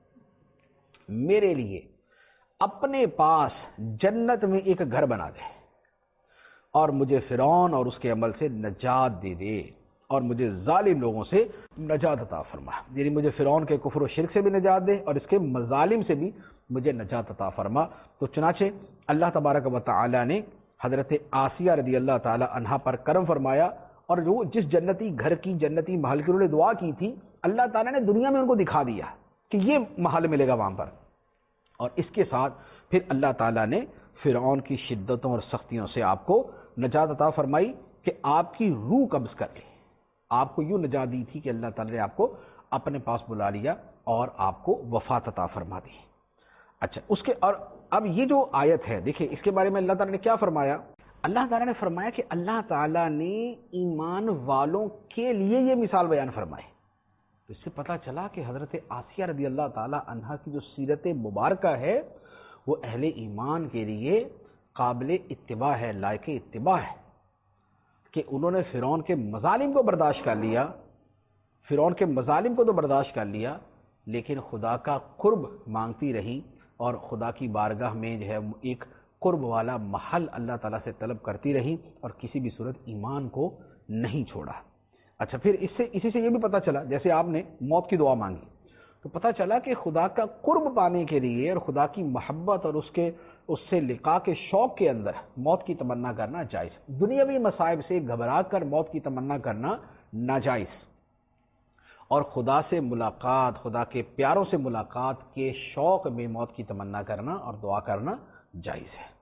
میرے لیے اپنے پاس جنت میں ایک گھر بنا دے اور مجھے فرعون اور اس کے عمل سے نجات دے دے اور مجھے ظالم لوگوں سے نجات عطا فرما، یعنی مجھے فرعون کے کفر و شرک سے بھی نجات دے اور اس کے مظالم سے بھی مجھے نجات عطا فرما۔ تو چنانچہ اللہ تبارک و تعالی نے حضرت آسیہ رضی اللہ تعالی عنہا پر کرم فرمایا، اور جو جس جنتی گھر کی، جنتی محل کی انہوں نے دعا کی تھی، اللہ تعالیٰ نے دنیا میں ان کو دکھا دیا کہ یہ محل ملے گا وہاں پر، اور اس کے ساتھ پھر اللہ تعالیٰ نے فرعون کی شدتوں اور سختیوں سے آپ کو نجات عطا فرمائی کہ آپ کی روح قبض کر لی، آپ کو یوں نجات دی تھی کہ اللہ تعالیٰ نے آپ کو اپنے پاس بلا لیا اور آپ کو وفات عطا فرما دی۔ اچھا، اس کے اور اب یہ جو آیت ہے دیکھیں، اس کے بارے میں اللہ تعالیٰ نے کیا فرمایا؟ اللہ تعالیٰ نے فرمایا کہ اللہ تعالیٰ نے ایمان والوں کے لیے یہ مثال بیان فرمائی۔ تو اس سے پتہ چلا کہ حضرت آسیہ رضی اللہ تعالی عنہا کی جو سیرت مبارکہ ہے وہ اہل ایمان کے لیے قابل اتباع ہے، لائق اتباع ہے، کہ انہوں نے فرعون کے مظالم کو برداشت کر لیا، فرعون کے مظالم کو تو برداشت کر لیا، لیکن خدا کا قرب مانگتی رہی اور خدا کی بارگاہ میں جو ہے ایک قرب والا محل اللہ تعالیٰ سے طلب کرتی رہی اور کسی بھی صورت ایمان کو نہیں چھوڑا۔ اچھا، پھر اس سے اسی سے یہ بھی پتہ چلا، جیسے آپ نے موت کی دعا مانگی تو پتہ چلا کہ خدا کا قرب پانے کے لیے اور خدا کی محبت اور اس کے اس سے لقاء کے شوق کے اندر موت کی تمنا کرنا جائز، دنیاوی مصائب سے گھبرا کر موت کی تمنا کرنا ناجائز، اور خدا سے ملاقات، خدا کے پیاروں سے ملاقات کے شوق میں موت کی تمنا کرنا اور دعا کرنا جائز ہے۔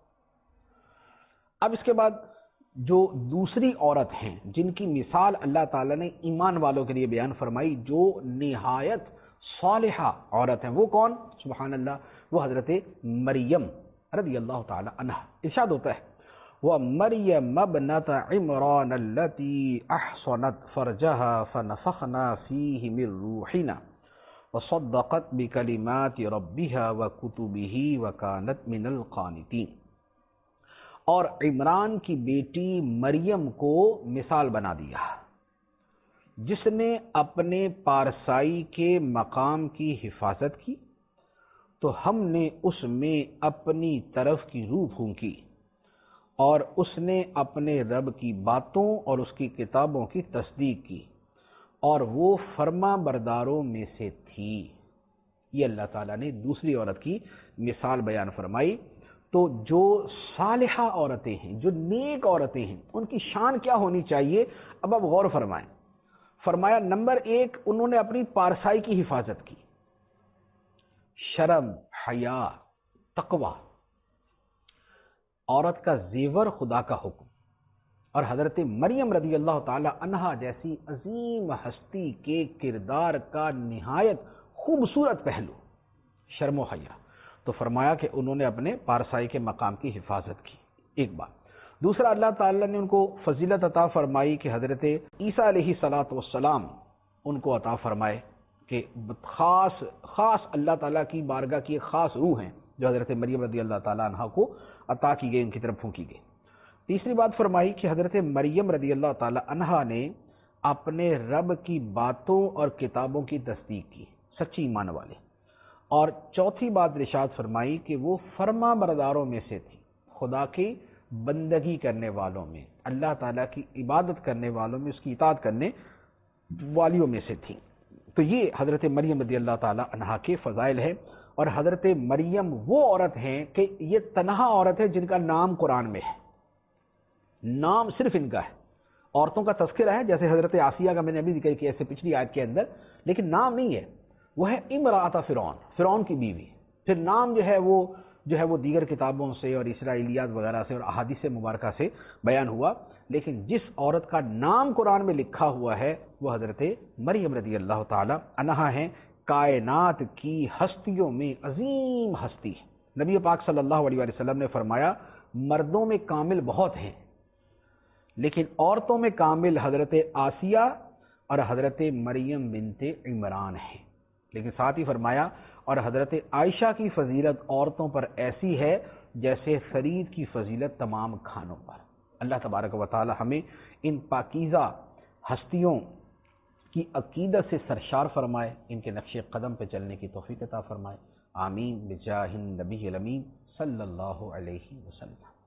اب اس کے بعد جو دوسری عورت ہیں جن کی مثال اللہ تعالیٰ نے ایمان والوں کے لیے بیان فرمائی، جو نہایت صالحہ عورت ہیں، وہ کون؟ سبحان اللہ، وہ حضرت مریم رضی اللہ تعالی عنہ۔ ارشاد ہوتا ہے، وَمَرْيَمَ ابْنَتَ عِمْرَانَ الَّتِي أَحْصَنَتْ فَرْجَهَا فَنَفَخْنَا فِيهِ مِنْ رُوحِنَا وَصَدَّقَتْ بِكَلِمَاتِ رَبِّهَا وَكُتُبِهِ وَكَانَتْ مِنَ الْقَانِتِينَ۔ اور عمران کی بیٹی مریم کو مثال بنا دیا، جس نے اپنے پارسائی کے مقام کی حفاظت کی تو ہم نے اس میں اپنی طرف کی روح پھونکی، اور اس نے اپنے رب کی باتوں اور اس کی کتابوں کی تصدیق کی، اور وہ فرما برداروں میں سے تھی۔ یہ اللہ تعالیٰ نے دوسری عورت کی مثال بیان فرمائی۔ تو جو صالحہ عورتیں ہیں، جو نیک عورتیں ہیں، ان کی شان کیا ہونی چاہیے؟ اب اب غور فرمائیں۔ فرمایا نمبر ایک، انہوں نے اپنی پارسائی کی حفاظت کی، شرم، حیا، تقوی، عورت کا زیور خدا کا حکم، اور حضرت مریم رضی اللہ تعالی عنہا جیسی عظیم ہستی کے کردار کا نہایت خوبصورت پہلو شرم و حیا۔ تو فرمایا کہ انہوں نے اپنے پارسائی کے مقام کی حفاظت کی، ایک بات۔ دوسرا، اللہ تعالیٰ نے ان کو فضیلت عطا فرمائی کہ حضرت عیسیٰ علیہ الصلاۃ والسلام ان کو عطا فرمائے کہ خاص خاص اللہ تعالیٰ کی بارگاہ کی ایک خاص روح ہیں جو حضرت مریم رضی اللہ تعالیٰ عنہ کو عطا کی گئی، ان کی طرف پھونکی گئی۔ تیسری بات فرمائی کہ حضرت مریم رضی اللہ تعالیٰ عنہ نے اپنے رب کی باتوں اور کتابوں کی تصدیق کی، سچی ایمان والے۔ اور چوتھی بات ارشاد فرمائی کہ وہ فرما برداروں میں سے تھی، خدا کی بندگی کرنے والوں میں، اللہ تعالیٰ کی عبادت کرنے والوں میں، اس کی اطاعت کرنے والیوں میں سے تھیں۔ تو یہ حضرت مریم رضی اللہ تعالیٰ عنہا کے فضائل ہیں، اور حضرت مریم وہ عورت ہیں کہ یہ تنہا عورت ہے جن کا نام قرآن میں ہے، نام صرف ان کا ہے۔ عورتوں کا تذکرہ ہے جیسے حضرت آسیہ کا میں نے ابھی ذکر کیا ایسے پچھلی آیت کے اندر، لیکن نام نہیں ہے، وہ ہے امرأۃ فرعون، فرعون کی بیوی۔ پھر نام جو ہے وہ جو ہے وہ دیگر کتابوں سے اور اسرائیلیات وغیرہ سے اور احادیث مبارکہ سے بیان ہوا، لیکن جس عورت کا نام قرآن میں لکھا ہوا ہے وہ حضرت مریم رضی اللہ تعالی عنہا ہیں، کائنات کی ہستیوں میں عظیم ہستی۔ نبی پاک صلی اللہ علیہ وسلم نے فرمایا مردوں میں کامل بہت ہیں، لیکن عورتوں میں کامل حضرت آسیہ اور حضرت مریم بنت عمران ہیں، لیکن ساتھ ہی فرمایا اور حضرت عائشہ کی فضیلت عورتوں پر ایسی ہے جیسے ثرید کی فضیلت تمام کھانوں پر۔ اللہ تبارک و تعالی ہمیں ان پاکیزہ ہستیوں کی عقیدت سے سرشار فرمائے، ان کے نقش قدم پہ چلنے کی توفیق عطا فرمائے، آمین بجاہ النبی الامین صلی اللہ علیہ وسلم۔